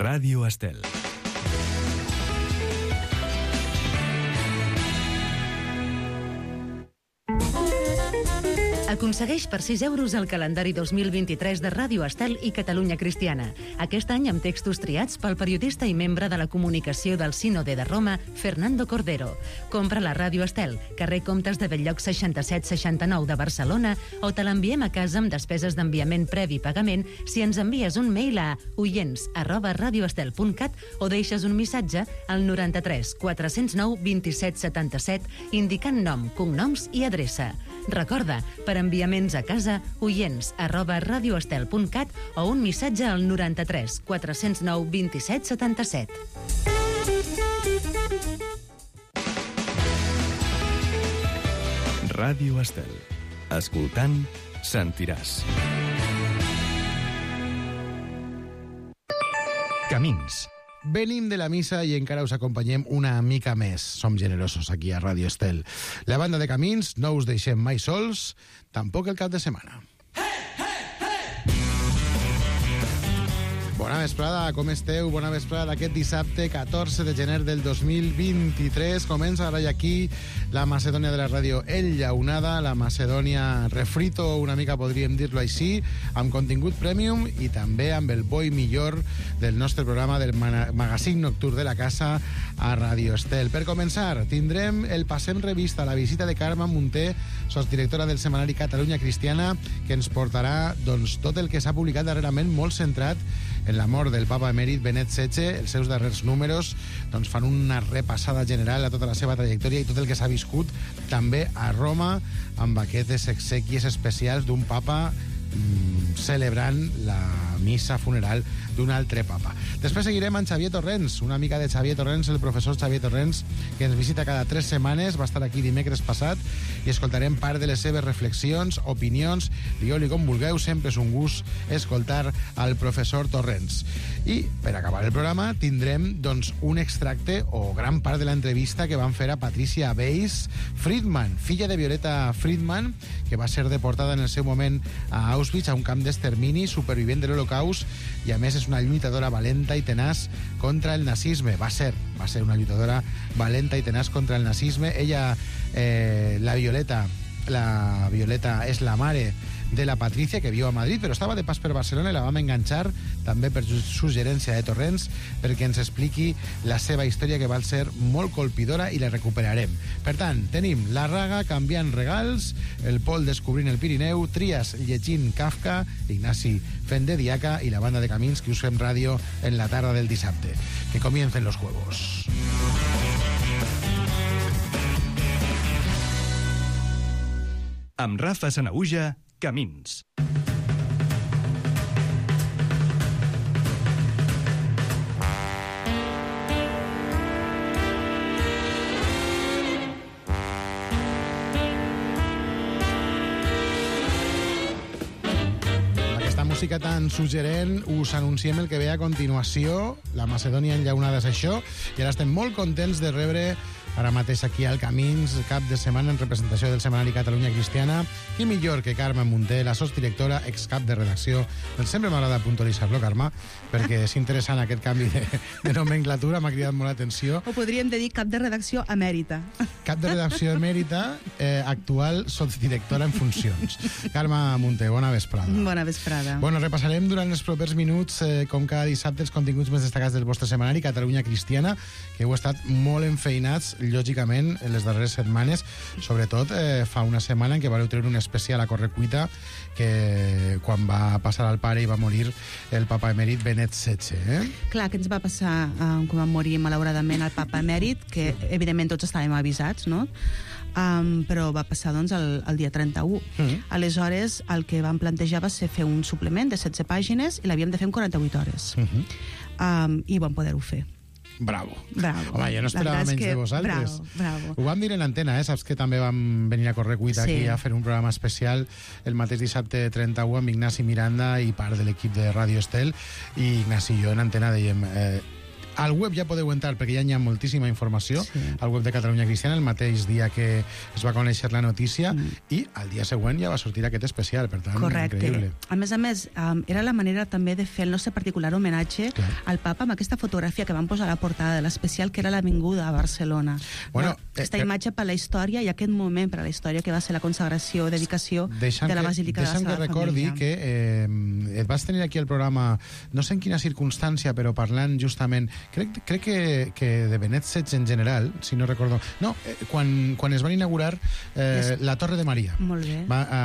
Ràdio Estel. Aconsegueix per 6 euros el calendari 2023 de Ràdio Estel i Catalunya Cristiana. Aquest any amb textos triats pel periodista i membre de la comunicació del Sínode de Roma, Fernando Cordero. Compra la Ràdio Estel, carrer Comtes de Bell-lloc 6769 de Barcelona, o te l'enviem a casa amb despeses d'enviament previ pagament si ens envies un mail a oients@radioestel.cat o deixes un missatge al 93 409 27 77 indicant nom, cognoms i adreça. Recorda, per enviaments a casa, oients@radioestel.cat o un missatge al 93 409 27 77. Ràdio Estel. Escoltant, sentiràs. Camins. Venim de la missa i encara us acompanyem una mica més. Som generosos aquí a Ràdio Estel. La banda de Camins no us deixem mai sols, tampoc el cap de setmana. Bona vesprada, com esteu? Bona vesprada d'aquest dissabte 14 de gener del 2023. Comença ara i aquí la Macedònia de la ràdio enllaunada, la Macedònia refrito, una mica podríem dir-lo així, amb contingut premium i també amb el bo i millor del nostre programa del magazín nocturn de la casa a Ràdio Estel. Per començar, tindrem el Passem Revista, la visita de Carme Munté, sosdirectora del setmanari Catalunya Cristiana, que ens portarà tot el que s'ha publicat darrerament, molt centrat en la mort del papa emèrit Benet XVI. Els seus darrers números fan una repassada general a tota la seva trajectòria i tot el que s'ha viscut també a Roma amb aquestes exèquies especials d'un papa celebrant la missa funeral d'un altre papa. Després seguirem amb Xavier Torrents, una mica de Xavier Torrents, el professor Xavier Torrents, que ens visita cada 3 setmanes, va estar aquí dimecres passat i escoltarem part de les seves reflexions, opinions, digueu-li com vulgueu, sempre és un gust escoltar al professor Torrents. I per acabar el programa tindrem un extracte o gran part de l'entrevista que van fer a Patricia Weiss Friedman, filla de Violeta Friedman, que va ser deportada en el seu moment a Auschwitz, a un camp d'extermini, supervivent de l'Holocaust, i a més és una lluitadora valenta i tenaç contra el nazisme. Va ser una lluitadora valenta i tenaç contra el nazisme. Ella, la Violeta és la mare de la Patricia, que viu a Madrid, però estava de pas per Barcelona i la vam enganxar també per suggerència de Torrents perquè ens expliqui la seva història, que va ser molt colpidora, i la recuperarem. Per tant, tenim la Raga canviant regals, el Pol descobrint el Pirineu, Trias llegint Kafka, Ignasi fent de diaca i la banda de Camins que us fem ràdio en la tarda del dissabte. Que comiencen los juegos. Amb Rafa Sanaüja, Camins. Música tan suggerent, us anunciem el que ve a continuació. La Macedònia enllaunada és això, i ara estem molt contents de rebre ara mateix aquí al Camins, cap de setmana en representació del setmanari Catalunya Cristiana, i millor que Carme Munté, la sosdirectora, excap de redacció. Sempre m'agrada puntualitzar-lo, Carme, perquè és interessant aquest canvi de nomenclatura, m'ha cridat molt l'atenció. O podríem dir cap de redacció emèrita. Cap de redacció emèrita, actual sosdirectora en funcions. Carme Munté, bona vesprada. Bona vesprada. Bueno, repassarem durant els propers minuts, com cada dissabte, els continguts més destacats del vostre setmanari Catalunya Cristiana, que heu estat molt enfeinats, lògicament, en les darreres setmanes, sobretot fa una setmana en què vareu treure un especial a Correcuita, que quan va passar al pare i va morir el papa emèrit Benet XVI. Clar, que ens va passar quan va morir malauradament el papa emèrit, que evidentment tots estàvem avisats, no? Però va passar el dia 31. Aleshores, el que vam plantejar va ser fer un suplement de 16 pàgines i l'havíem de fer en 48 hores. I vam poder-ho fer. Bravo. Home, jo no esperava menys de vosaltres. Bravo. Ho vam dir en antena, saps que també vam venir a Correcuita aquí a fer un programa especial el mateix dissabte 31 amb Ignasi Miranda i part de l'equip de Ràdio Estel, i Ignasi i jo en antena dèiem Al web ja podeu entrar, perquè ja hi ha moltíssima informació, al web de Catalunya Cristiana, el mateix dia que es va conèixer la notícia, i al dia següent ja va sortir aquest especial, per tant, increïble. A més, era la manera també de fer el nostre particular homenatge al papa amb aquesta fotografia que van posar a la portada de l'especial, que era l'Avinguda a Barcelona. Aquesta imatge per la història i aquest moment per a la història que va ser la consagració, dedicació de la Basílica de la Sagrada Família. Deixa'm que recordi que et vas tenir aquí al programa, no sé en quina circumstància, però parlant justament, crec que de Benet XVI en general, si no recordo... No, quan es van inaugurar la Torre de Maria. Molt bé.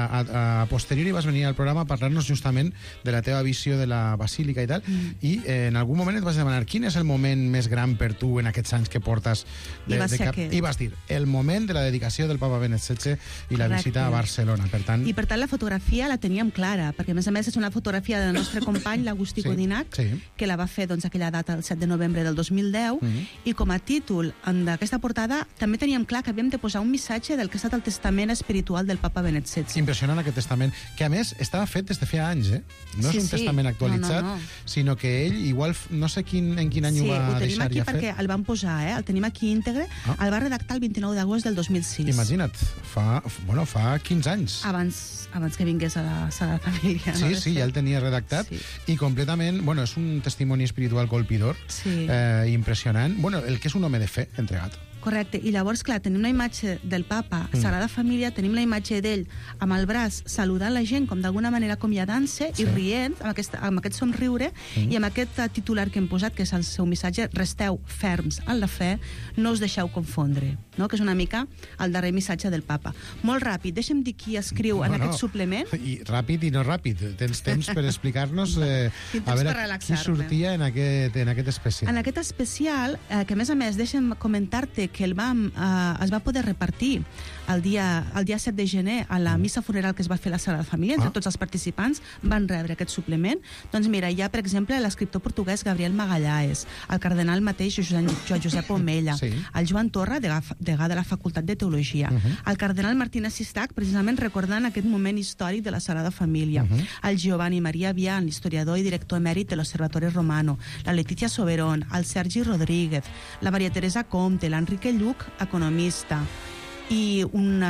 A posteriori vas venir al programa a parlar-nos justament de la teva visió de la Basílica i tal, i en algun moment et vas demanar quin és el moment més gran per tu en aquests anys que portes de cap... I vas dir, el moment de la dedicació del papa Benet XVI i la visita a Barcelona. I per tant la fotografia la teníem clara, perquè a més és una fotografia del nostre company, l'Agustí Codinac, que la va fer aquella data, el 7 de novembre del 2010, i com a títol d'aquesta portada també teníem clar que havíem de posar un missatge del que ha estat el testament espiritual del papa Benet XVI. Impressionant aquest testament, que a més estava fet des de feia anys, No és un testament actualitzat, sinó que ell, igual, no sé en quin any ho va deixar ja fet. Sí, ho tenim aquí perquè el van posar, el tenim aquí íntegre, el va redactar el 29 d'agost del 2006. Imagina't, fa 15 anys. Abans que vingués a la Sagrada Família. Sí, ja el tenia redactat, i completament, és un testimoni espiritual colpidor, impressionant, el que és un home de fe, entregat. Correcte, i llavors, clar, tenim una imatge del papa, Sagrada Família, tenim la imatge d'ell amb el braç saludant la gent, com d'alguna manera acomiadant-se, i rient, amb aquest somriure, i amb aquest titular que hem posat, que és el seu missatge, resteu ferms en la fe, no us deixeu confondre, que és una mica el darrer missatge del papa. Molt ràpid, deixa'm dir qui escriu en aquest suplement. I ràpid i no ràpid, tens temps per explicar-nos a veure qui sortia en aquest especial. En aquest especial, que a més deixa'm comentar-te que es va poder repartir el dia 7 de gener a la missa funeral que es va fer a la Sagrada Família, entre tots els participants van rebre aquest suplement. Doncs mira, hi ha, per exemple, l'escriptor portuguès Gabriel Magalhães, el cardenal mateix Joan Josep Omella, el Joan Torra, degà de la Facultat de Teologia, el cardenal Martínez Sistac, precisament recordant aquest moment històric de la Sagrada Família, el Giovanni Maria Vian, l'historiador i director emèrit de l'Observatori Romano, la Leticia Soberón, el Sergi Rodríguez, la Maria Teresa Comte, l'Enrique Lluc, economista, i un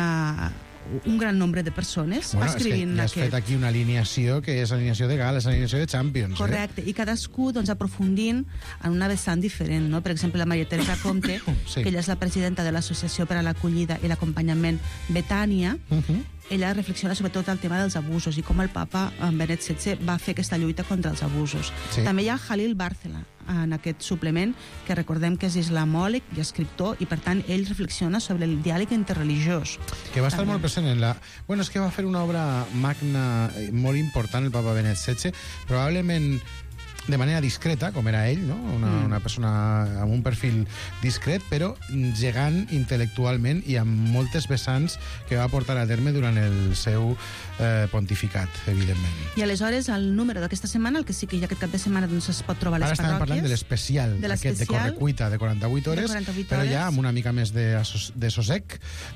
gran nombre de persones escrivint ja has fet aquí una alineació que és alineació de Gala, és alineació de Champions. Correcte, i cadascú aprofundint en una vessant diferent, Per exemple, la Maria Teresa Comte, que ella és la presidenta de l'Associació per a l'Acollida i l'Acompanyament Betània, ella reflexiona sobretot el tema dels abusos i com el papa Benet XVI va fer aquesta lluita contra els abusos. També hi ha Jalil Bárcela en aquest suplement, que recordem que és islamòleg i escriptor, i per tant ell reflexiona sobre el diàleg interreligiós. Que va estar molt present en la... és que va fer una obra magna molt important el papa Benet XVI, probablement de manera discreta, com era ell, una persona amb un perfil discret, però gegant intel·lectualment i amb moltes vessants que va portar a terme durant el seu pontificat, evidentment. I aleshores el número d'aquesta setmana, el que sí que hi ha aquest cap de setmana, es pot trobar a les parròquies. Ara estàvem parlant de l'especial, aquest de Correcuita, de 48 hores, però ja amb una mica més de sossec,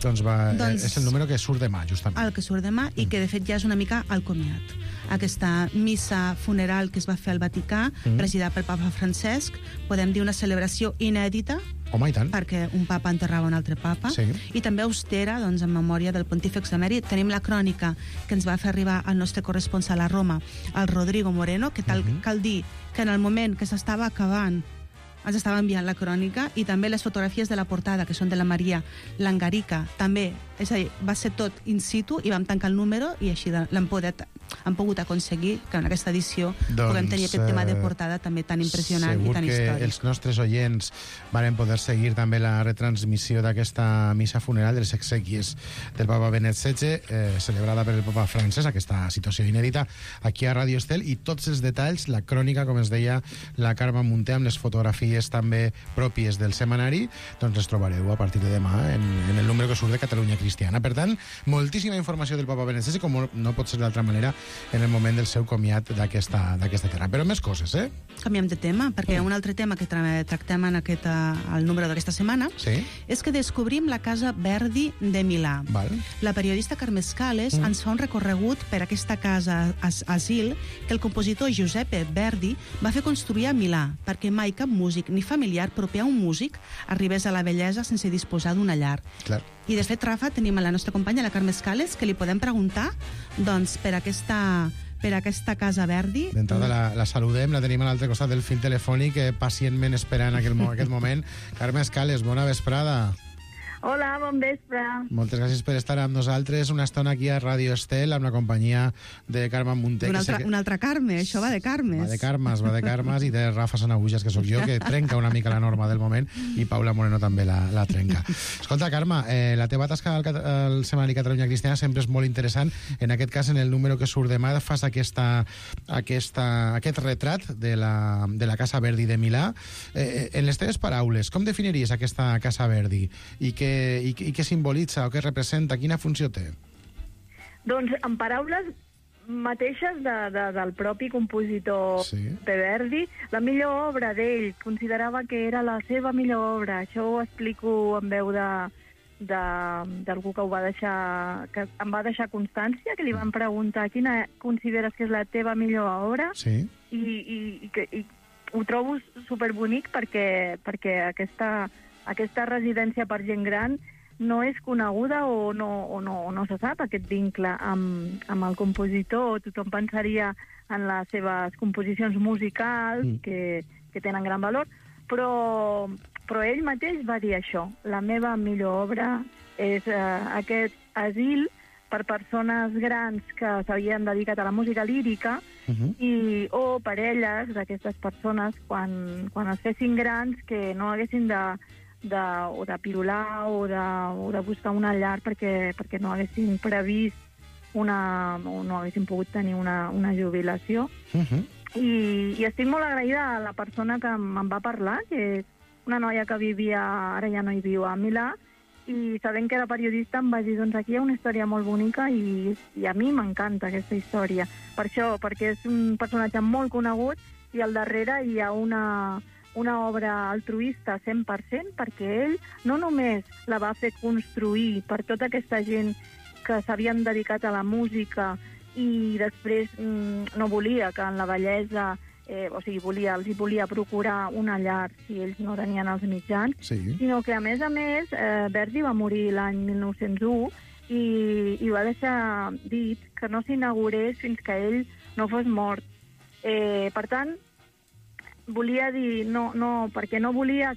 és el número que surt demà, justament. El que surt demà, i que de fet ja és una mica el comiat. Aquesta missa funeral que es va fer al Vaticà, presidida pel papa Francesc, podem dir una celebració inèdita, home, i tant, perquè un papa enterrava un altre papa, i també austera, en memòria del pontífex emèrit. Tenim la crònica que ens va fer arribar el nostre corresponsal a Roma, el Rodrigo Moreno, que cal dir que en el moment que s'estava acabant ens estava enviant la crònica, i també les fotografies de la portada, que són de la Maria Langarica, també, és a dir, va ser tot in situ, i vam tancar el número, i així hem pogut aconseguir que en aquesta edició puguem tenir aquest tema de portada també tan impressionant i tan històric. Segur que els nostres oients van poder seguir també la retransmissió d'aquesta missa funeral dels exèquies del papa Benet XVI, celebrada per el papa Francesc, aquesta situació inèdita aquí a Ràdio Estel, i tots els detalls, la crònica, com es deia la Carme Munté, amb les fotografies també pròpies del setmanari, doncs les trobareu a partir de demà en el número que surt de Catalunya Cristiana. Per tant, moltíssima informació del papa Benet XVI, com no pot ser d'altra manera, en el moment del seu comiat d'aquesta terra. Però més coses, Canviem de tema, perquè un altre tema que tractem en el número d'aquesta setmana és que descobrim la Casa Verdi de Milà. La periodista Carme Scales ens fa un recorregut per aquesta casa asil que el compositor Giuseppe Verdi va fer construir a Milà, perquè mai cap músic idíl·lic ni familiar proper a un músic arribés a la vellesa sense disposar d'una llar. Clar. I, de fet, Rafa, tenim a la nostra companya, la Carme Escales, que li podem preguntar doncs, per aquesta Casa Verdi. D'entrada la saludem, la tenim a l'altre costat del fil telefònic, pacientment esperant aquest moment. Carme Escales, bona vesprada. Hola, bon vespre. Moltes gràcies per estar amb nosaltres una estona aquí a Ràdio Estel, amb la companyia de Carme Munté. Una altra Carme, això va de Carmes. Va de Carmes, i de Rafa Sanahujas, que sóc jo, que trenca una mica la norma del moment, i Paula Moreno també la trenca. Escolta, Carme, la teva tasca al Setmanari Catalunya Cristiana sempre és molt interessant. En aquest cas, en el número que surt demà, fas aquest retrat de la Casa Verdi de Milà. En les teves paraules, com definiries aquesta Casa Verdi? I què simbolitza o què representa? Quina funció té? Doncs en paraules mateixes del propi compositor de Verdi, la millor obra d'ell, considerava que era la seva millor obra. Això ho explico en veu d'algú que que em va deixar constància, que li van preguntar quina consideres que és la teva millor obra, i ho trobo superbonic perquè aquesta residència per gent gran no és coneguda o no se sap aquest vincle amb el compositor. Tothom pensaria en les seves composicions musicals, que tenen gran valor, però ell mateix va dir això. La meva millor obra és aquest asil per persones grans que s'havien dedicat a la música lírica o parelles d'aquestes persones quan es fessin grans que no haguessin de pirular o de buscar una llar perquè no haguessin previst o no haguessin pogut tenir una jubilació. I estic molt agraïda a la persona que em va parlar, que és una noia que vivia, ara ja no hi viu, a Milà, i sabent que era periodista em va dir, doncs aquí hi ha una història molt bonica i a mi m'encanta aquesta història. Per això, perquè és un personatge molt conegut i al darrere hi ha una obra altruista 100%, perquè ell no només la va fer construir per tota aquesta gent que s'havien dedicat a la música i després no volia que en la vellesa, els volia procurar una llar si ells no tenien els mitjans, sinó que a més, Verdi va morir l'any 1901 i va deixar dit que no s'inaugurés fins que ell no fos mort. Per tant, volia dir, perquè no volia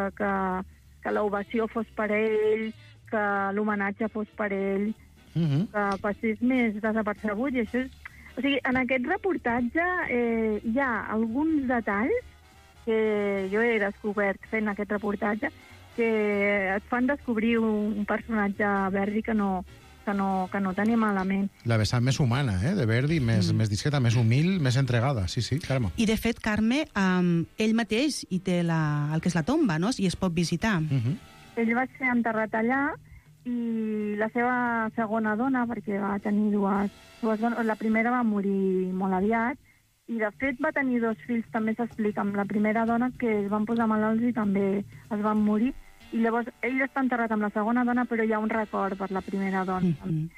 que l'ovació fos per ell, que l'homenatge fos per ell, que passés més desapercebut, i això és... O sigui, en aquest reportatge hi ha alguns detalls que jo he descobert fent aquest reportatge que et fan descobrir un personatge Verdi que no tenia malament. La vessant més humana, de Verdi, més discreta, més humil, més entregada. Sí, Carme. I, de fet, Carme, ell mateix hi té el que és la tomba, no? I es pot visitar. Ell va ser enterrat allà i la seva segona dona, perquè va tenir dues dones, la primera va morir molt aviat i, de fet, va tenir 2 fills, també s'explica, amb la primera dona, que es van posar malalts i també es van morir. I llavors ell està enterrat amb la segona dona, però hi ha un record per la primera dona.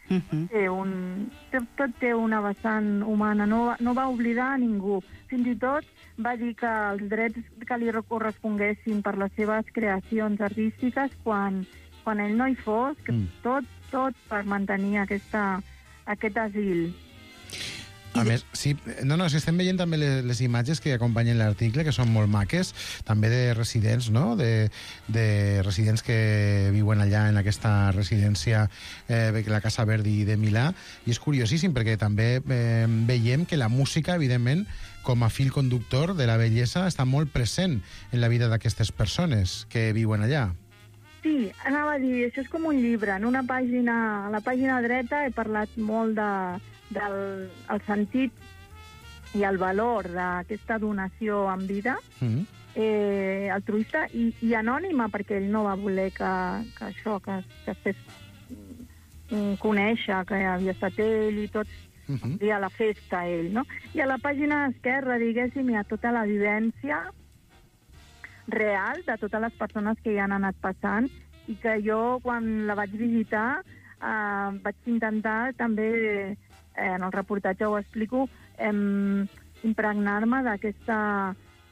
Tot té una vessant humana, no va oblidar a ningú. Fins i tot va dir que els drets que li corresponguessin per les seves creacions artístiques quan ell no hi fos, que tot per mantenir aquest asil. A més, sí, estem veient també les imatges que acompanyen l'article, que són molt maques, també de residents, no?, de residents que viuen allà en aquesta residència, la Casa Verdi de Milà, i és curiosíssim, perquè també veiem que la música, evidentment, com a fil conductor de la bellesa, està molt present en la vida d'aquestes persones que viuen allà. Sí, anava a dir, això és com un llibre. En a la pàgina dreta he parlat molt del sentit i el valor d'aquesta donació en vida altruista i anònima, perquè ell no va voler que es fes conèixer que havia estat ell i tot i a la festa ell, no? I a la pàgina esquerra, diguéssim, hi ha tota la vivència real de totes les persones que hi han anat passant i que jo, quan la vaig visitar, vaig intentar també, en el reportatge ho explico, impregnar-me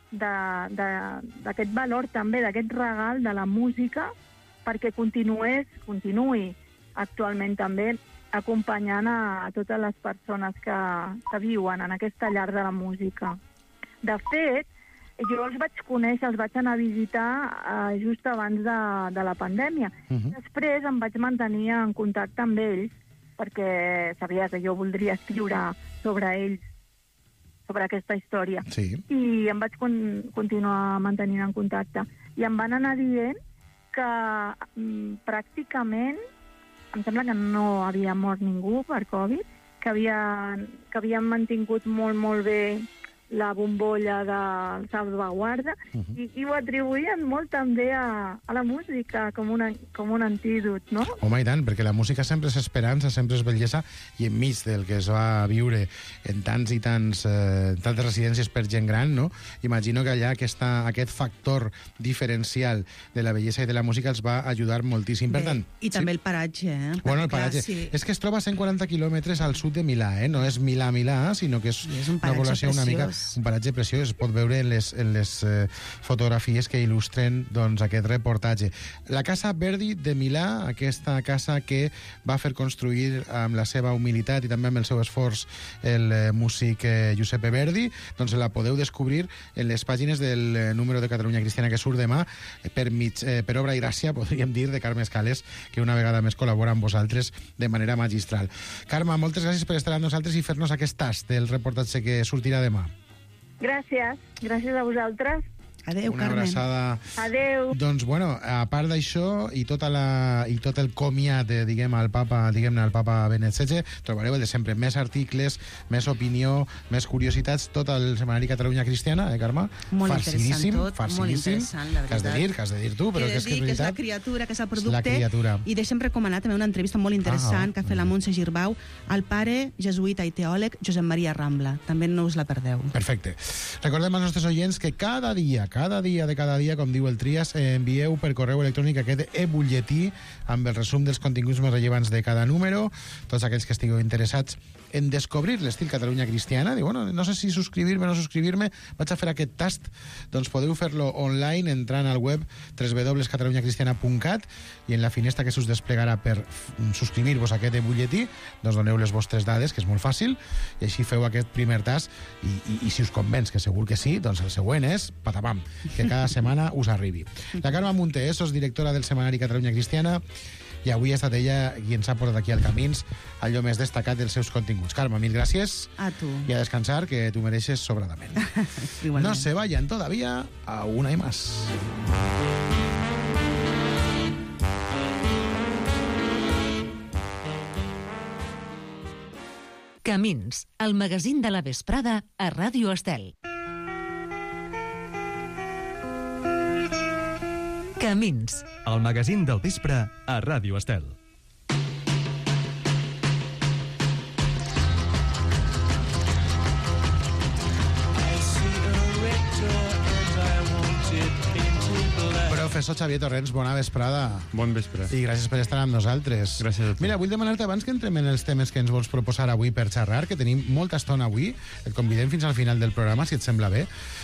d'aquest valor també, d'aquest regal de la música, perquè continuï actualment també acompanyant a totes les persones que viuen en aquesta llar de la música. De fet, jo els vaig conèixer, els vaig anar a visitar just abans de la pandèmia. Després em vaig mantenir en contacte amb ells, perquè sabia que jo voldria escriure sobre ells, sobre aquesta història. Sí. I em vaig continuar mantenint en contacte. I em van anar dient que pràcticament, em sembla que no havia mort ningú per Covid, que havien mantingut molt, molt bé la bombolla de salvaguarda, i ho atribuïen molt també a la música com un antídot, no? Home, i tant, perquè la música sempre és esperança, sempre és bellesa, i enmig del que es va viure en tants i tantes residències per gent gran, no? Imagino que allà aquest factor diferencial de la bellesa i de la música els va ajudar moltíssim. Per tant, i també el paratge, Bueno, el paratge. Sí. És que es troba a 140 quilòmetres al sud de Milà, no és Milà, sinó que és una població una mica... Un paratge preciós, es pot veure en les fotografies que il·lustren doncs, aquest reportatge. La Casa Verdi de Milà, aquesta casa que va fer construir amb la seva humilitat i també amb el seu esforç el músic Giuseppe Verdi, doncs la podeu descobrir en les pàgines del número de Catalunya Cristiana que surt demà per obra i gràcia, podríem dir, de Carme Escales, que una vegada més col·labora amb vosaltres de manera magistral. Carme, moltes gràcies per estar amb nosaltres i fer-nos aquest tast del reportatge que sortirà demà. Gràcies a vosaltres. Adéu, Una Carmen. abraçada. Adéu. Doncs, bueno, a part d'això i tot el comiat, diguem-ne, al papa Benet XVI, trobareu el de sempre, més articles, més opinió, més curiositats, tot el setmanari Catalunya Cristiana, Carme? Molt interessant tot, facilíssim. molt interessant, la veritat. Que has de dir tu, però que és que és la criatura, que és el producte. I deixem recomanar també una entrevista molt interessant que ha fet la Montse Girbau al pare jesuïta i teòleg Josep Maria Rambla. També no us la perdeu. Perfecte. Recordem als nostres oients que cada dia, com diu el Trias, envieu per correu electrònic aquest e-butlletí amb el resum dels continguts més rellevants de cada número. Tots aquells que estigueu interessats en descobrir l'estil Catalunya Cristiana, diu, bueno, no sé si subscribir-me o no subscribir-me, vaig a fer aquest tast, doncs podeu fer-lo online entrant al web www.catalunyacristiana.cat i en la finestra que s'us desplegarà per subscribir-vos a aquest e-butlletí, doncs doneu les vostres dades, que és molt fàcil, i així feu aquest primer tast i si us convenç, que segur que sí, doncs el següent és patapam, que cada setmana us arribi. La Carme Munté és directora del setmanari Catalunya Cristiana i avui ha estat ella qui ens ha portat aquí al Camins allò més destacat dels seus continguts. Carme, mil gràcies. A tu. Y a descansar, que tú mereces sobradament. No se vayan todavía, aún hay más. Camins, el magazín de la vesprada a Ràdio Estel. Camins. El magazín del vespre a Ràdio Estel. Professor Xavier Torrents, bona vesprada. Bon vespre. I gràcies per estar amb nosaltres. Gràcies a tu. Mira, vull demanar-te, abans que entrem en els temes que ens vols proposar avui per xerrar, que tenim molta estona avui, et convidem fins al final del programa, si et sembla bé.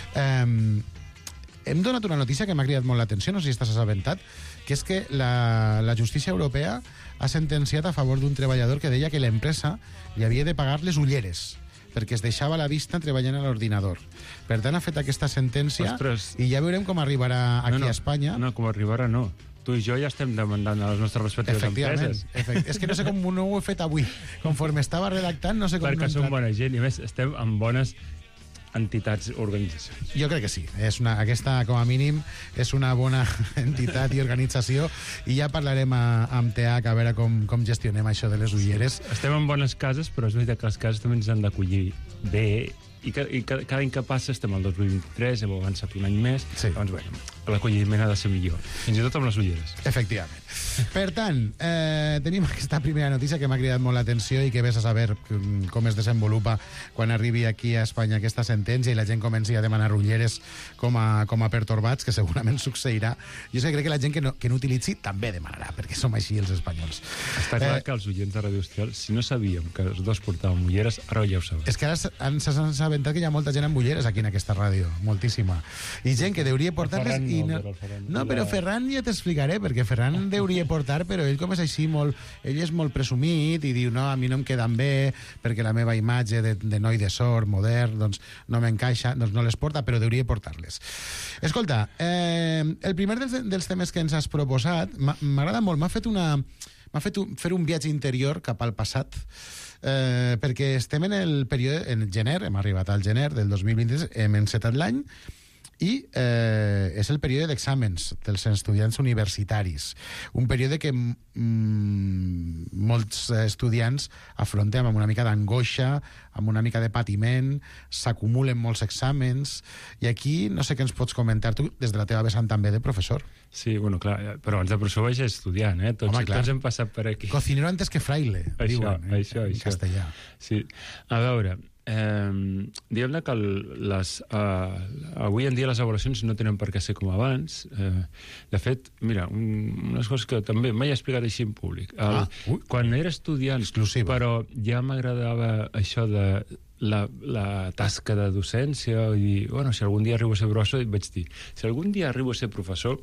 Hem donat una notícia que m'ha cridat molt l'atenció, no sé si estàs assabentat, que és que la justícia europea ha sentenciat a favor d'un treballador que deia que l'empresa li havia de pagar les ulleres perquè es deixava la vista treballant a l'ordinador. Per tant, ha fet aquesta sentència. Ostres. I ja veurem com arribarà aquí a Espanya. No, com arribarà no. Tu i jo ja estem demandant a les nostres respectives empreses. És que no sé com no ho he fet avui. Conforme estava redactant, no sé com... Perquè som bona gent i, a més, estem amb bones entitats, organitzacions. Jo crec que sí. Aquesta, com a mínim, és una bona entitat i organització, i ja parlarem amb TH a veure com gestionem això de les ulleres. Estem en bones cases, però és veritat que les cases també ens han d'acollir bé, i cada any que passa estem al 2023, hem avançat un any més, sí. Doncs, bueno, l'acolliment ha de ser millor, fins i tot amb les ulleres. Efectivament. Per tant, tenim aquesta primera notícia que m'ha cridat molt l'atenció i que vés a saber com es desenvolupa quan arribi aquí a Espanya aquesta sentència i la gent comenci a demanar ulleres com a pertorbats, que segurament succeirà. Jo crec que la gent que no utilitzi també demanarà, perquè som així els espanyols. Està clar que els oients de Ràdio Estel, si no sabíem que els dos portàvem ulleres, ara ja ho sabem. És que ara s'han assabentat que hi ha molta gent amb ulleres aquí en aquesta ràdio, moltíssima. I gent que deuria portar-les... Però Ferran ja t'explicaré, perquè Ferran deuria portar, però ell com és així, ell és molt presumit i diu, no, a mi no em queden bé, perquè la meva imatge de noi de sort, modern, doncs no m'encaixa, doncs no les porta, però deuria portar-les. Escolta, el primer dels temes que ens has proposat m'agrada molt, m'ha fet fer un viatge interior cap al passat, perquè estem en el període, en gener, hem arribat al gener del 2023, hem encetat l'any, i és el període d'exàmens dels estudiants universitaris, un període que molts estudiants afrontem amb una mica d'angoixa, amb una mica de patiment, s'acumulen molts exàmens, i aquí no sé què ens pots comentar tu des de la teva vessant també de professor. Sí, bueno, clar, però abans de professor vaig estudiant, tots hem passat per aquí. Cocinero antes que fraile, diuen, en castellà. Sí, a veure... diguem-ne que avui en dia les avaluacions no tenen per què ser com abans. De fet, mira, unes coses que també mai he explicat així en públic. Quan era estudiant, exclusiva, però ja m'agradava això de la tasca de docència i dir, bueno, si algun dia arribo a ser professor, vaig dir, si algun dia arribo a ser professor,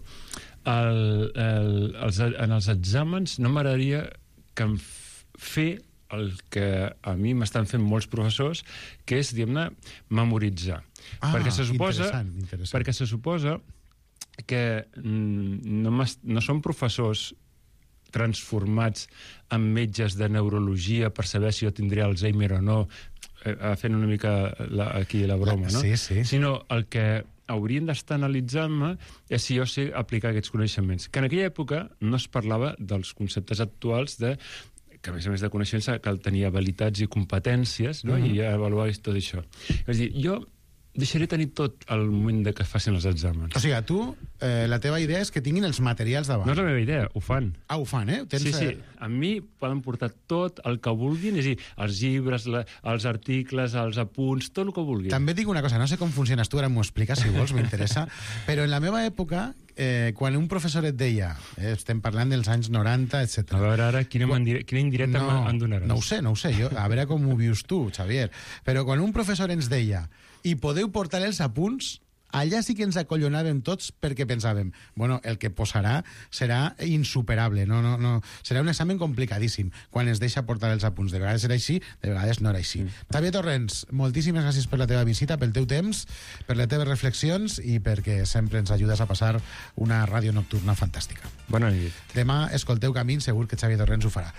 en els exàmens no m'agradaria que em fer el que a mi m'estan fent molts professors, que és, diguem-ne, memoritzar. Perquè se suposa que no són professors transformats en metges de neurologia per saber si jo tindré Alzheimer o no, fent una mica aquí la broma, no? Sí. Sinó el que haurien d'estar analitzant-me és si jo sé aplicar aquests coneixements. Que en aquella època no es parlava dels conceptes actuals que a més de coneixença cal tenir habilitats i competències, no? I avaluar tot això. És a dir, jo deixaré tenir tot al moment de que facin els exàmens. O sigui, tu, la teva idea és que tinguin els materials davant. No és la meva idea, ho fan. Ho fan, Sí. A mi poden portar tot el que vulguin, és a dir, els llibres, els articles, els apunts, tot el que vulguin. També dic una cosa, no sé com funciones tu, ara m'ho expliques, si vols, m'interessa, però en la meva època, quan un professor et deia, estem parlant dels anys 90, etc. A veure, ara, quina indirecta em donaràs? No ho sé, a veure com ho vius tu, Xavier. Però quan un professor ens deia, i podeu portar els apunts, allà sí que ens acollonàvem tots perquè pensàvem, bueno, el que posarà serà insuperable, no, serà un examen complicadíssim quan es deixa portar els apunts. De vegades era així, de vegades no era així. Xavier Torrents, moltíssimes gràcies per la teva visita, pel teu temps, per les teves reflexions i perquè sempre ens ajudes a passar una ràdio nocturna fantàstica. Bona nit. Demà escolteu Camins, segur que Xavier Torrents ho farà.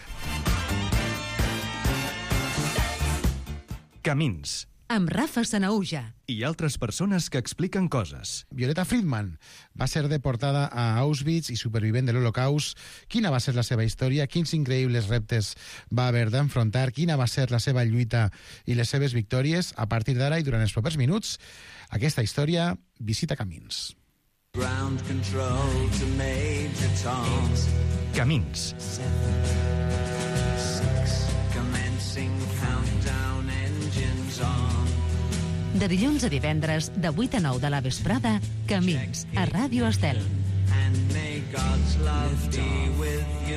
Camins. Amb Rafa Sanahuja. I altres persones que expliquen coses. Violeta Friedman va ser deportada a Auschwitz i supervivent de l'Holocaust. Quina va ser la seva història? Quins increïbles reptes va haver d'enfrontar? Quina va ser la seva lluita i les seves victòries? A partir d'ara i durant els propers minuts, aquesta història visita Camins. Ground control to Major Tom. Camins. 7, 6, commencing countdown, engines on. De dilluns a divendres, de 8 a 9 de la vesprada, Camins, a Ràdio Estel. And may God's love be with you.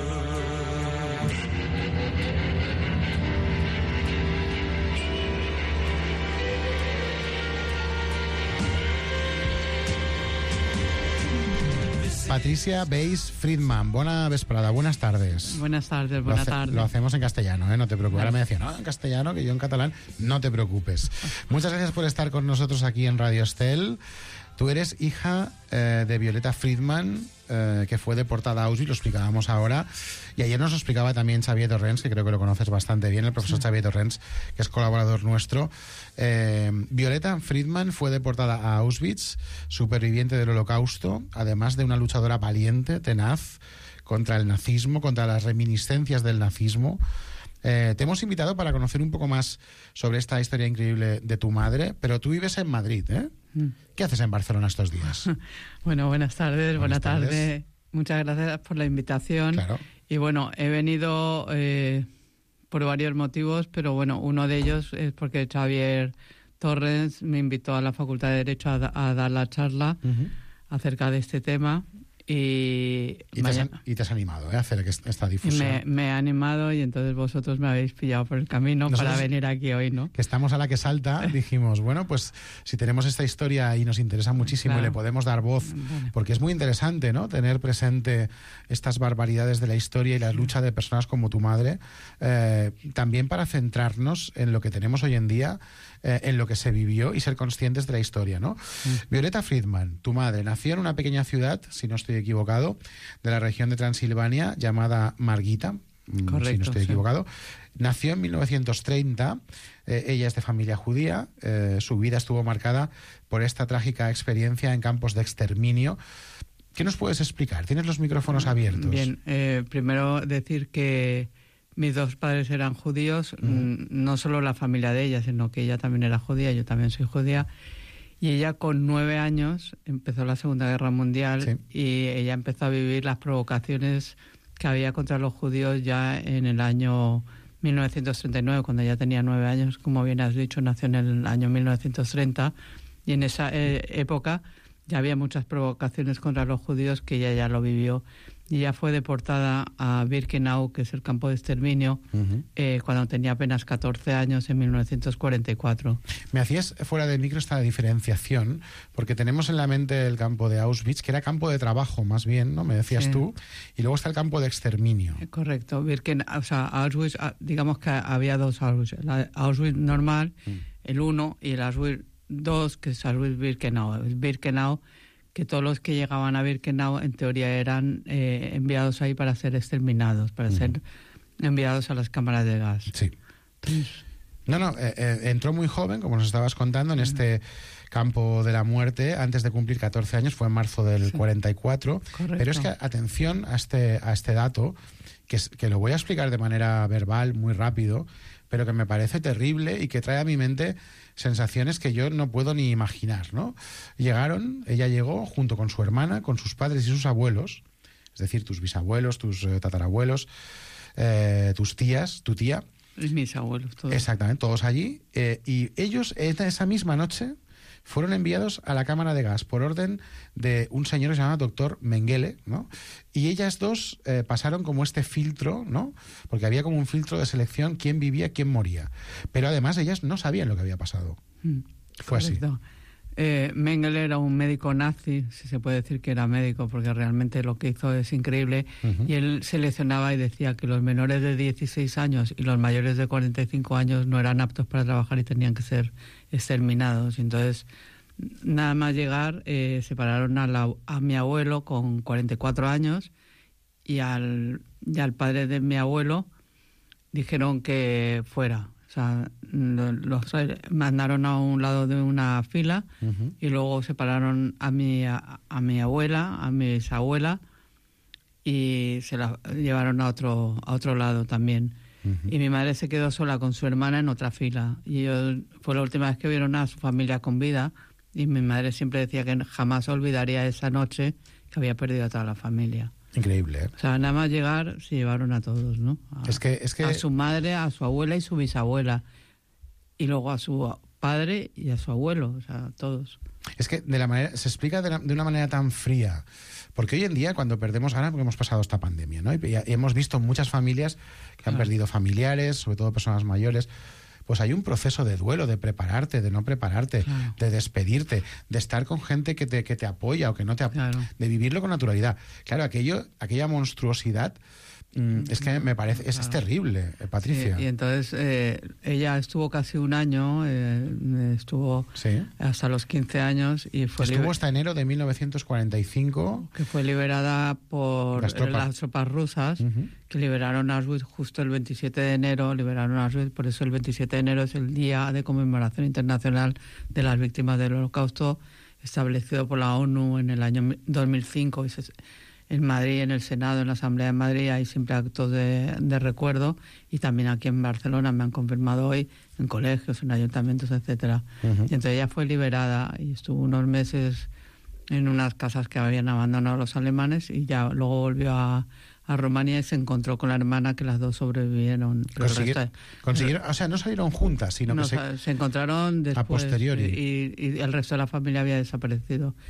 Patricia Weiss Friedman, buena vesprada, buenas tardes. Buenas tardes, buenas tardes. Lo hacemos en castellano, no te preocupes. Ahora me decían, no, en castellano, que yo en catalán, no te preocupes. Muchas gracias por estar con nosotros aquí en Radio Estel. Tú eres hija de Violeta Friedman, que fue deportada a Auschwitz, lo explicábamos ahora. Y ayer nos lo explicaba también Xavier Torrents, que creo que lo conoces bastante bien, el profesor Xavier Torrents, que es colaborador nuestro. Violeta Friedman fue deportada a Auschwitz, superviviente del Holocausto, además de una luchadora valiente, tenaz, contra el nazismo, contra las reminiscencias del nazismo. Te hemos invitado para conocer un poco más sobre esta historia increíble de tu madre, pero tú vives en Madrid, ¿eh? ¿Qué haces en Barcelona estos días? Bueno, buenas tardes, buenas tardes. Muchas gracias por la invitación. Claro. Y bueno, he venido por varios motivos, pero bueno, uno de ellos es porque Xavier Torrents me invitó a la Facultad de Derecho a dar la charla acerca de este tema. Y te has animado a hacer esta difusión. Me he animado y entonces vosotros me habéis pillado por el camino para venir aquí hoy, ¿no? Que estamos a la que salta, dijimos, bueno, pues si tenemos esta historia y nos interesa muchísimo y le podemos dar voz, porque es muy interesante, ¿no? Tener presente estas barbaridades de la historia y la lucha de personas como tu madre, también para centrarnos en lo que tenemos hoy en día, en lo que se vivió y ser conscientes de la historia, ¿no? Violeta Friedman, tu madre, nació en una pequeña ciudad, si no estoy equivocado, de la región de Transilvania llamada Margita. Correcto, si no estoy equivocado. Nació en 1930, ella es de familia judía, su vida estuvo marcada por esta trágica experiencia en campos de exterminio. ¿Qué nos puedes explicar? Tienes los micrófonos abiertos. Bien, primero decir que mis dos padres eran judíos, no solo la familia de ella, sino que ella también era judía, yo también soy judía. Y ella con 9 años empezó la Segunda Guerra Mundial y ella empezó a vivir las provocaciones que había contra los judíos ya en el año 1939, cuando ella tenía 9 años, como bien has dicho, nació en el año 1930 y en esa época ya había muchas provocaciones contra los judíos que ella ya lo vivió. Y ella fue deportada a Birkenau, que es el campo de exterminio, cuando tenía apenas 14 años, en 1944. Me hacías fuera del micro esta diferenciación, porque tenemos en la mente el campo de Auschwitz, que era campo de trabajo más bien, ¿no? Me decías tú, y luego está el campo de exterminio. Correcto. Auschwitz, digamos que había dos Auschwitz. El Auschwitz normal, el 1, y el Auschwitz 2, que es Auschwitz-Birkenau. Birkenau, que todos los que llegaban a Birkenau en teoría eran enviados ahí para ser exterminados, para ser enviados a las cámaras de gas. Sí. Entró muy joven, como nos estabas contando, en este campo de la muerte, antes de cumplir 14 años, fue en marzo del 44. Correcto. Pero es que, atención a este dato, que lo voy a explicar de manera verbal, muy rápido, pero que me parece terrible y que trae a mi mente sensaciones que yo no puedo ni imaginar, ¿no? Ella llegó junto con su hermana, con sus padres y sus abuelos, es decir, tus bisabuelos, tus tatarabuelos, tus tías, tu tía. Y mis abuelos, todos. Exactamente, todos allí. Y ellos, esa misma noche, fueron enviados a la cámara de gas por orden de un señor que se llama doctor Mengele, ¿no? Y ellas dos pasaron como este filtro, ¿no? Porque había como un filtro de selección, quién vivía, quién moría. Pero además ellas no sabían lo que había pasado. Fue correcto. Así. Mengele era un médico nazi, si se puede decir que era médico, porque realmente lo que hizo es increíble. Y él seleccionaba y decía que los menores de 16 años y los mayores de 45 años no eran aptos para trabajar y tenían que ser exterminados. Entonces, nada más llegar, separaron a mi abuelo con 44 años y al padre de mi abuelo dijeron que fuera. O sea, los mandaron a un lado de una fila y luego separaron a mi abuela, a mi bisabuela, y se la llevaron a otro lado también. Y mi madre se quedó sola con su hermana en otra fila. Y fue la última vez que vieron a su familia con vida. Y mi madre siempre decía que jamás olvidaría esa noche que había perdido a toda la familia. Increíble, ¿eh? O sea, nada más llegar se llevaron a todos, ¿no? Es que a su madre, a su abuela y su bisabuela. Y luego a su padre y a su abuelo, o sea, todos. Es que se explica de una manera tan fría. Porque hoy en día, cuando perdemos, ahora porque hemos pasado esta pandemia, ¿no? Y hemos visto muchas familias que han perdido familiares, sobre todo personas mayores. Pues hay un proceso de duelo, de prepararte, de no prepararte, de despedirte, de estar con gente que te apoya o que no te apoya, de vivirlo con naturalidad. Claro, aquella monstruosidad, es que me parece, es terrible, Patricia. Sí, y entonces ella estuvo casi un año, estuvo hasta los 15 años y fue estuvo hasta enero de 1945. Que fue liberada por las tropas rusas, que liberaron Auschwitz justo el 27 de enero, liberaron Auschwitz, por eso el 27 de enero es el Día de Conmemoración Internacional de las Víctimas del Holocausto, establecido por la ONU en el año 2005, en Madrid, en el Senado, en la Asamblea de Madrid, hay siempre actos de recuerdo, y también aquí en Barcelona me han confirmado hoy, en colegios, en ayuntamientos, etcétera. Y entonces ella fue liberada y estuvo unos meses en unas casas que habían abandonado los alemanes, y ya luego volvió a Rumanía y se encontró con la hermana, que las dos sobrevivieron. Consiguieron, o sea, no salieron juntas, sino que se encontraron después, a posteriori. Y el resto de la familia había desaparecido.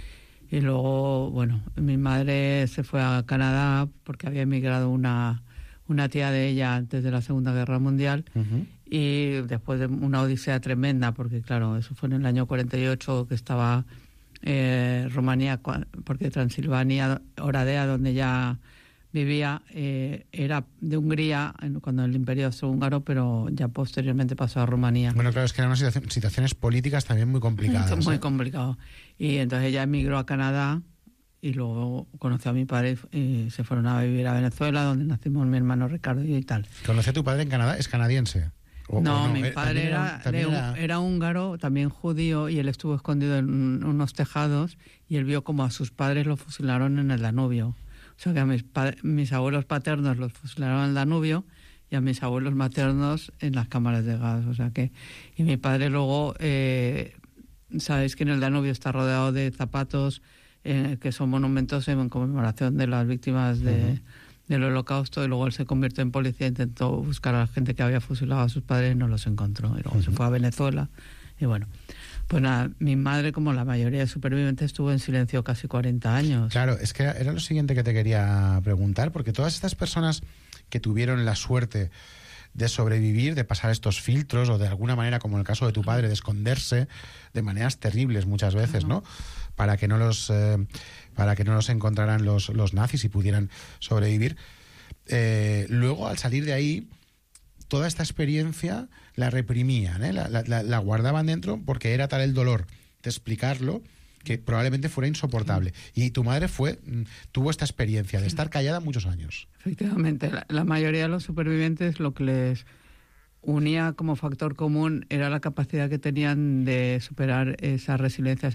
Y luego, bueno, mi madre se fue a Canadá porque había emigrado una tía de ella antes de la Segunda Guerra Mundial. Y después de una odisea tremenda, porque claro, eso fue en el año 48 que estaba Rumanía, porque Transilvania, Oradea, donde ella vivía, era de Hungría cuando el Imperio Austrohúngaro, pero ya posteriormente pasó a Rumanía. Bueno, claro, es que eran unas situaciones políticas también muy complicadas. Muy complicado. Y entonces ella emigró a Canadá y luego conoció a mi padre y se fueron a vivir a Venezuela, donde nacimos mi hermano Ricardo y tal. ¿Conoció a tu padre en Canadá? ¿Es canadiense? No, mi padre era húngaro, también judío, y él estuvo escondido en unos tejados y él vio como a sus padres lo fusilaron en el Danubio. O sea que a mis abuelos paternos los fusilaron en el Danubio y a mis abuelos maternos en las cámaras de gas. O sea que... Y mi padre luego... sabéis que en el Danubio está rodeado de zapatos que son monumentos en conmemoración de las víctimas del Holocausto, y luego él se convirtió en policía, intentó buscar a la gente que había fusilado a sus padres y no los encontró, y luego se fue a Venezuela. Y bueno, pues nada, mi madre, como la mayoría de supervivientes, estuvo en silencio casi 40 años. Claro, es que era lo siguiente que te quería preguntar, porque todas estas personas que tuvieron la suerte de sobrevivir, de pasar estos filtros, o de alguna manera, como en el caso de tu padre, de esconderse de maneras terribles muchas veces, ¿no? Para que no los encontraran los nazis y pudieran sobrevivir. Luego, al salir de ahí, toda esta experiencia la reprimían, ¿eh? La guardaban dentro porque era tal el dolor de explicarlo que probablemente fuera insoportable. Y tu madre tuvo esta experiencia de estar callada muchos años. Efectivamente, la mayoría de los supervivientes, lo que les unía como factor común era la capacidad que tenían de superar esa resiliencia,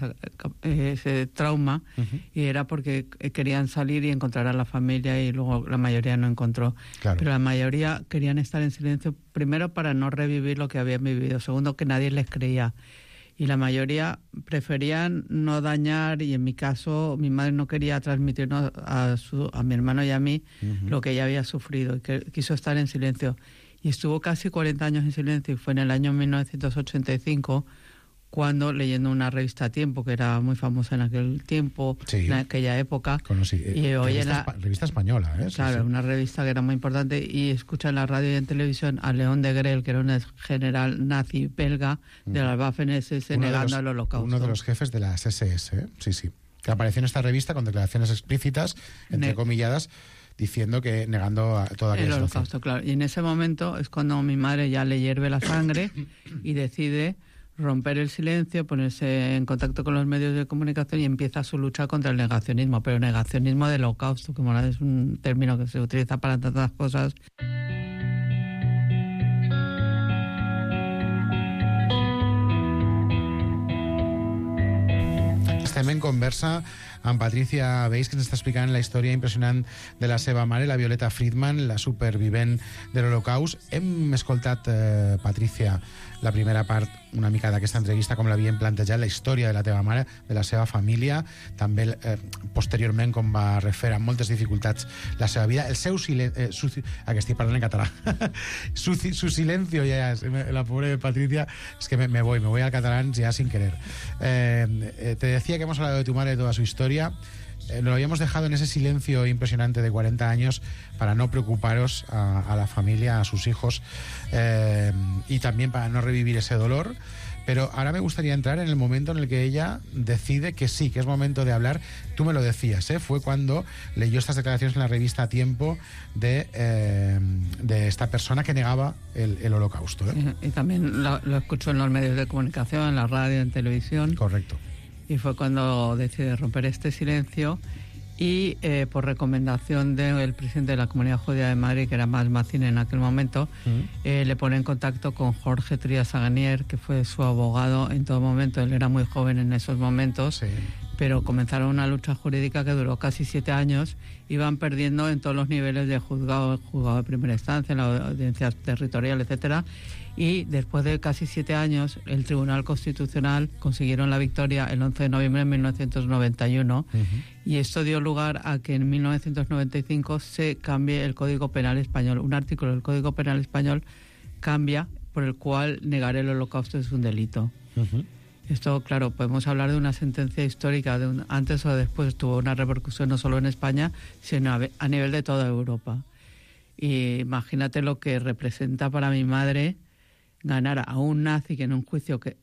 ese trauma, y era porque querían salir y encontrar a la familia, y luego la mayoría no encontró. Claro. Pero la mayoría querían estar en silencio, primero para no revivir lo que habían vivido, segundo que nadie les creía. Y la mayoría preferían no dañar, y en mi caso mi madre no quería transmitirnos a mi hermano y a mí lo que ella había sufrido, y que quiso estar en silencio. Y estuvo casi 40 años en silencio, y fue en el año 1985 cuando, leyendo una revista Tiempo, que era muy famosa en aquel tiempo, en aquella época. Revista española, ¿eh? Claro, una revista que era muy importante, y escucha en la radio y en televisión a León de Grel, que era un general nazi belga de las Waffen-SS, negando el Holocausto. Uno de los jefes de las SS, ¿eh? Sí. Que apareció en esta revista con declaraciones explícitas, entrecomilladas, diciendo que negando toda aquella el Holocausto, claro. Y en ese momento es cuando mi madre ya le hierve la sangre y decide romper el silencio, ponerse en contacto con los medios de comunicación, y empieza su lucha contra el negacionismo, pero negacionismo del Holocausto, que es un término que se utiliza para tantas cosas. Estem en conversa amb Patricia Beis, que ens està explicant la història impressionant de la seva mare, la Violeta Friedman, la supervivent de l'Holocaust. Hem escoltat, Patricia, la primera part una mica d'aquesta entrevista, com l'havien plantejat, la història de la teva mare, de la seva família, també posteriorment com va refer amb moltes dificultats la seva vida, el seu silenci... que estic parlant en català. Su silencio, ya, la pobre Patricia, es que me voy al catalán ya sin querer. Te decía que hemos hablado de tu madre, de toda su historia. Lo habíamos dejado en ese silencio impresionante de 40 años para no preocuparos a la familia, a sus hijos, y también para no revivir ese dolor. Pero ahora me gustaría entrar en el momento en el que ella decide que sí, que es momento de hablar. Tú me lo decías, fue cuando leyó estas declaraciones en la revista Tiempo de esta persona que negaba el Holocausto. Y también lo escuchó en los medios de comunicación, en la radio, en televisión. Correcto. Y fue cuando decide romper este silencio, y por recomendación del presidente de la Comunidad Judía de Madrid, que era Mas Mazin en aquel momento, le pone en contacto con Jorge Trías Saganier, que fue su abogado en todo momento. Él era muy joven en esos momentos, pero comenzaron una lucha jurídica que duró casi 7 años. Iban perdiendo en todos los niveles de juzgado de primera instancia, en la audiencia territorial, etcétera. Y después de casi 7 años, el Tribunal Constitucional consiguieron la victoria el 11 de noviembre de 1991, y esto dio lugar a que en 1995 se cambie el Código Penal Español. Un artículo del Código Penal Español cambia, por el cual negar el Holocausto es un delito. Esto, claro, podemos hablar de una sentencia histórica, antes o después tuvo una repercusión no solo en España, sino a nivel de toda Europa. Y imagínate lo que representa para mi madre ganar a un nazi en un juicio que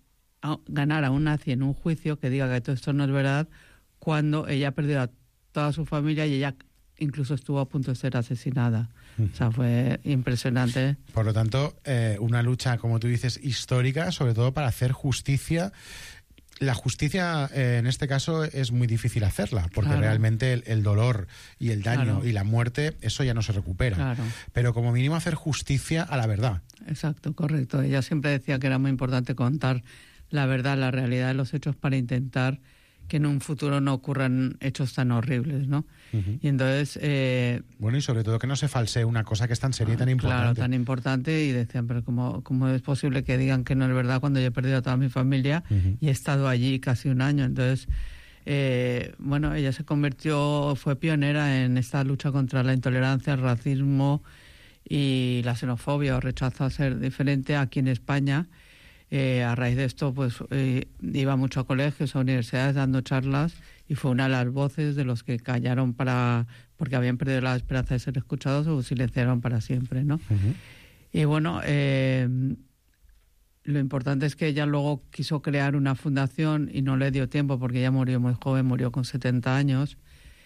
diga que todo esto no es verdad, cuando ella ha perdido a toda su familia y ella incluso estuvo a punto de ser asesinada. O sea, fue impresionante. Por lo tanto, una lucha, como tú dices, histórica, sobre todo para hacer justicia. La justicia, en este caso, es muy difícil hacerla, porque realmente el dolor y el daño y la muerte, eso ya no se recupera. Pero como mínimo hacer justicia a la verdad. Exacto, correcto. Ella siempre decía que era muy importante contar la verdad, la realidad de los hechos para intentar que en un futuro no ocurran hechos tan horribles, ¿no? Y entonces... bueno, y sobre todo que no se falsee una cosa que es tan seria y tan importante. Claro, tan importante, y decían, pero ¿cómo es posible que digan que no es verdad cuando yo he perdido a toda mi familia y he estado allí casi un año? Entonces, bueno, ella fue pionera en esta lucha contra la intolerancia, el racismo y la xenofobia o rechazo a ser diferente aquí en España. A raíz de esto, pues iba mucho a colegios, a universidades dando charlas, y fue una de las voces de los que callaron porque habían perdido la esperanza de ser escuchados o silenciaron para siempre, ¿no? Y bueno, lo importante es que ella luego quiso crear una fundación y no le dio tiempo porque ella murió muy joven, murió con 70 años.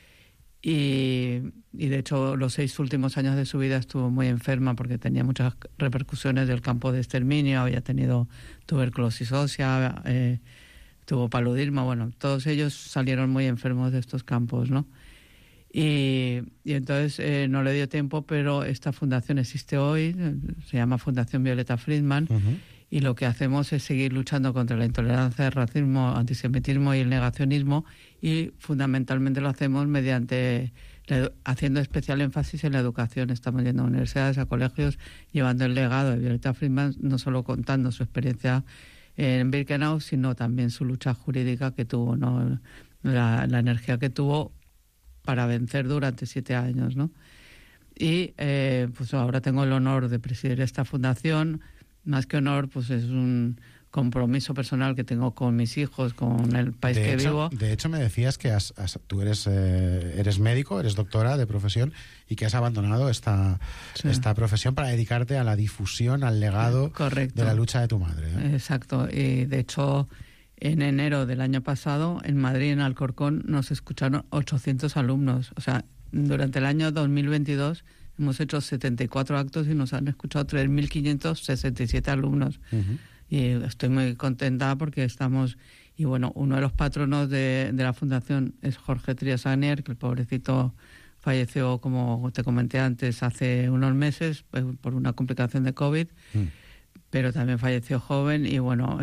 Y de hecho los 6 últimos años de su vida estuvo muy enferma porque tenía muchas repercusiones del campo de exterminio, había tenido tuberculosis ósea, tuvo paludismo, bueno, todos ellos salieron muy enfermos de estos campos, ¿no? Y entonces no le dio tiempo, pero esta fundación existe hoy, se llama Fundación Violeta Friedman, y lo que hacemos es seguir luchando contra la intolerancia, el racismo, antisemitismo y el negacionismo, y fundamentalmente lo hacemos mediante haciendo especial énfasis en la educación. Estamos yendo a universidades, a colegios, llevando el legado de Violeta Friedman, no solo contando su experiencia en Birkenau, sino también su lucha jurídica que tuvo, ¿no? La energía que tuvo para vencer durante 7 años, ¿no? Y pues ahora tengo el honor de presidir esta fundación. Más que honor, pues es un compromiso personal que tengo con mis hijos, con el país que vivo. De hecho, me decías que tú eres médico, eres doctora de profesión, y que has abandonado esta profesión para dedicarte a la difusión, al legado de la lucha de tu madre, ¿eh? Exacto. Y de hecho, en enero del año pasado, en Madrid, en Alcorcón, nos escucharon 800 alumnos. O sea, durante el año 2022... hemos hecho 74 actos y nos han escuchado 3.567 alumnos. Y estoy muy contenta porque estamos... Y bueno, uno de los patronos de la fundación es Jorge Trias-Agnier, que el pobrecito falleció, como te comenté antes, hace unos meses por una complicación de COVID, pero también falleció joven. Y bueno,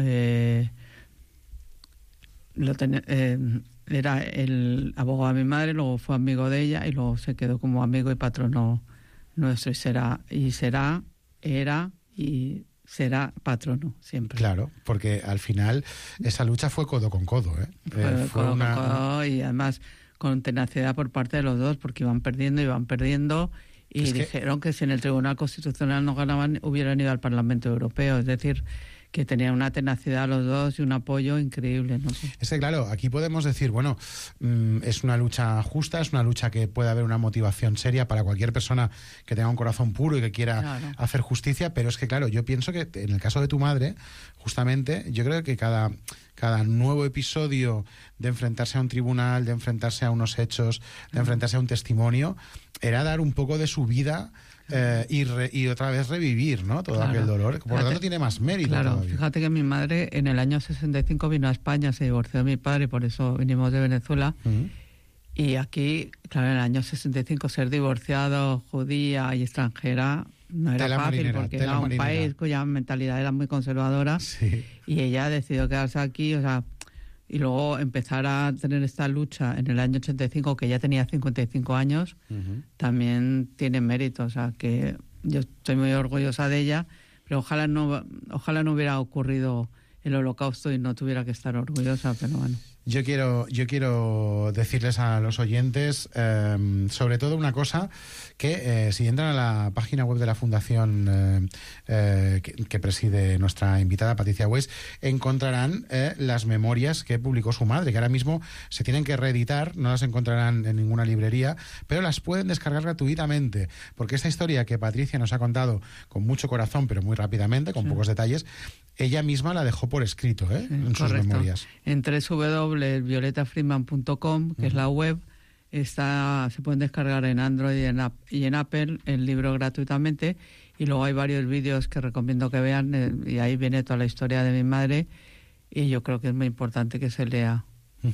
era el abogado de mi madre, luego fue amigo de ella y luego se quedó como amigo y patrono nuestro, y será patrono siempre. Claro, porque al final esa lucha fue codo con codo, ¿eh? Fue codo con codo, y además con tenacidad por parte de los dos, porque iban perdiendo y dijeron que si en el Tribunal Constitucional no ganaban hubieran ido al Parlamento Europeo, es decir, que tenían una tenacidad los dos y un apoyo increíble, ¿no? Es que claro, aquí podemos decir, bueno, es una lucha justa, es una lucha que puede haber una motivación seria para cualquier persona que tenga un corazón puro y que quiera hacer justicia, pero es que claro, yo pienso que en el caso de tu madre, justamente, yo creo que cada nuevo episodio de enfrentarse a un tribunal, de enfrentarse a unos hechos, de enfrentarse a un testimonio, era dar un poco de su vida y otra vez revivir, ¿no? Todo aquel dolor. Por lo tanto, tiene más mérito. Claro, todavía. Fíjate que mi madre en el año 65 vino a España, se divorció de mi padre y por eso vinimos de Venezuela. Y aquí, claro, en el año 65 ser divorciado, judía y extranjera no era fácil, porque era un país cuya mentalidad era muy conservadora. Sí. Y ella decidió quedarse aquí, o sea, y luego empezar a tener esta lucha en el año 85, que ya tenía 55 años, también tiene mérito. O sea, que yo estoy muy orgullosa de ella, pero ojalá no hubiera ocurrido el Holocausto y no tuviera que estar orgullosa, pero bueno. Yo quiero decirles a los oyentes, sobre todo una cosa, que si entran a la página web de la fundación que preside nuestra invitada Patricia Weiss, encontrarán las memorias que publicó su madre, que ahora mismo se tienen que reeditar, no las encontrarán en ninguna librería, pero las pueden descargar gratuitamente, porque esta historia que Patricia nos ha contado con mucho corazón, pero muy rápidamente, con pocos detalles, ella misma la dejó por escrito, en sus memorias. En www.violetafriedman.com, que es la web, se pueden descargar en Android y en Apple el libro gratuitamente, y luego hay varios vídeos que recomiendo que vean, y ahí viene toda la historia de mi madre, y yo creo que es muy importante que se lea.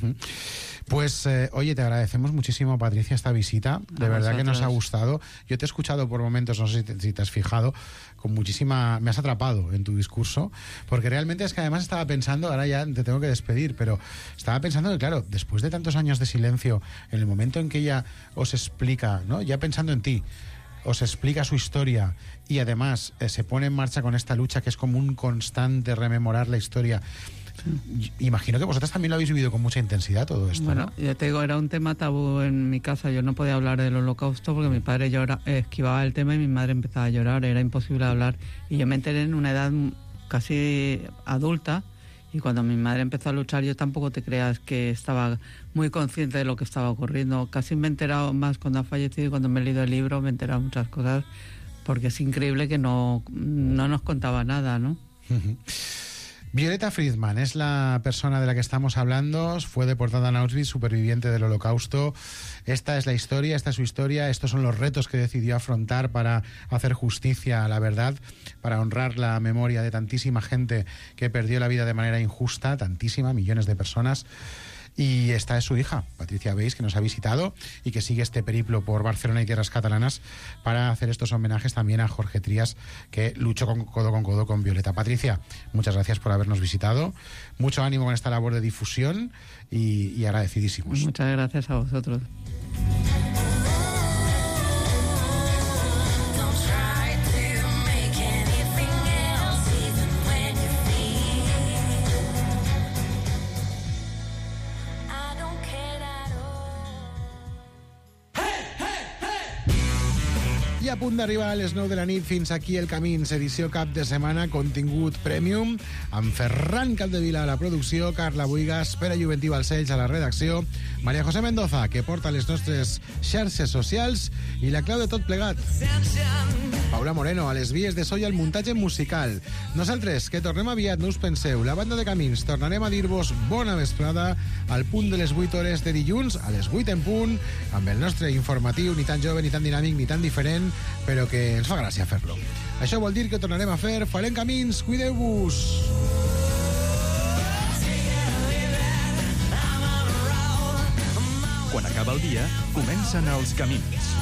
Pues, oye, te agradecemos muchísimo, Patricia, esta visita. De verdad que nos ha gustado. Yo te he escuchado por momentos, no sé si te has fijado, con muchísima... Me has atrapado en tu discurso, porque realmente es que además estaba pensando, ahora ya te tengo que despedir, pero estaba pensando que, claro, después de tantos años de silencio, en el momento en que ella os explica, ¿no? Ya pensando en ti, os explica su historia y además se pone en marcha con esta lucha que es como un constante rememorar la historia. Imagino que vosotras también lo habéis vivido con mucha intensidad todo esto, bueno, ¿no? Ya te digo, era un tema tabú en mi casa. Yo no podía hablar del Holocausto porque mi padre esquivaba el tema y mi madre empezaba a llorar. Era imposible hablar. Y yo me enteré en una edad casi adulta, y cuando mi madre empezó a luchar, yo tampoco te creas que estaba muy consciente de lo que estaba ocurriendo. Casi me he enterado más cuando ha fallecido, y cuando me he leído el libro me he enterado muchas cosas, porque es increíble que no nos contaba nada, ¿no? Violeta Friedman es la persona de la que estamos hablando. Fue deportada en Auschwitz, superviviente del Holocausto. Esta es la historia, esta es su historia. Estos son los retos que decidió afrontar para hacer justicia a la verdad, para honrar la memoria de tantísima gente que perdió la vida de manera injusta, tantísima, millones de personas. Y esta es su hija, Patricia Weiss, que nos ha visitado y que sigue este periplo por Barcelona y tierras catalanas para hacer estos homenajes también a Jorge Trías, que luchó codo con codo con Violeta. Patricia, muchas gracias por habernos visitado. Mucho ánimo con esta labor de difusión y agradecidísimos. Muchas gracias a vosotros. A punt d'arribar a les 9 de la nit, fins aquí el Camins, edició cap de setmana, contingut premium, amb Ferran Capdevila a la producció, Carla Buigas, Pere Juventí Balcells a la redacció, Maria José Mendoza, que porta les nostres xarxes socials, i la clau de tot plegat, Paula Moreno, a les vies de so i al muntatge musical. Nosaltres, que tornem aviat, no us penseu, la banda de Camins, tornarem a dir-vos bona vesprada al punt de les 8 hores de dilluns, a les 8 en punt, amb el nostre informatiu, ni tan jove, ni tan dinàmic, ni tan diferent, però que ens fa gràcia fer-lo. Això vol dir que tornarem a farem Camins, cuideu-vos! Quan acaba el dia, comencen els Camins.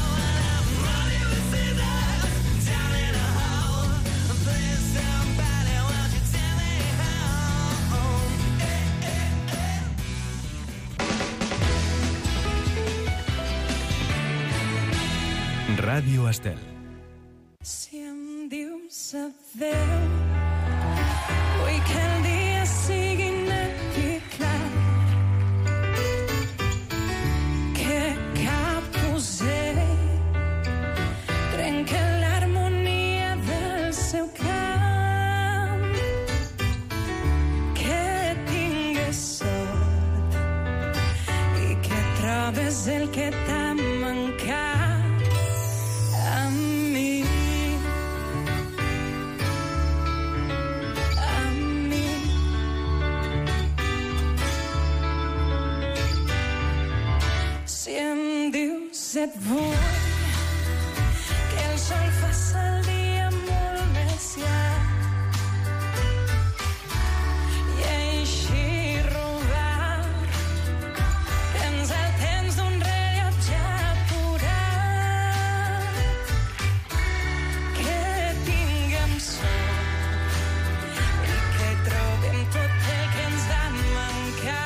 Ràdio Estel. Si em dius adéu, vull que el dia sigui net i clar, que cap ocell trenca l'harmonia del seu cant, que tingues sort i que trobes el que t'ha mancat. Et vull que el sol faça el dia molt més llarg i així robar tens el temps d'un rellotge apurat, que tinguem sort i que trobem tot el que ens va mancar.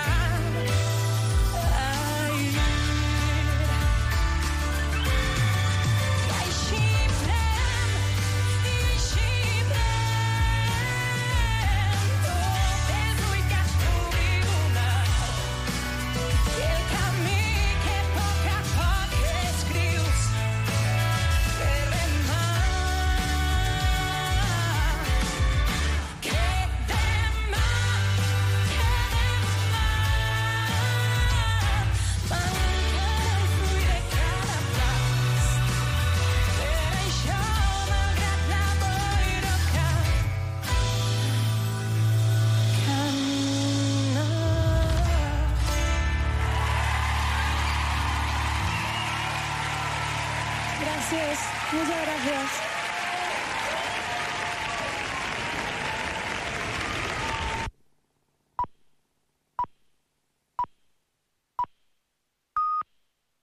Así es. Muchas gracias.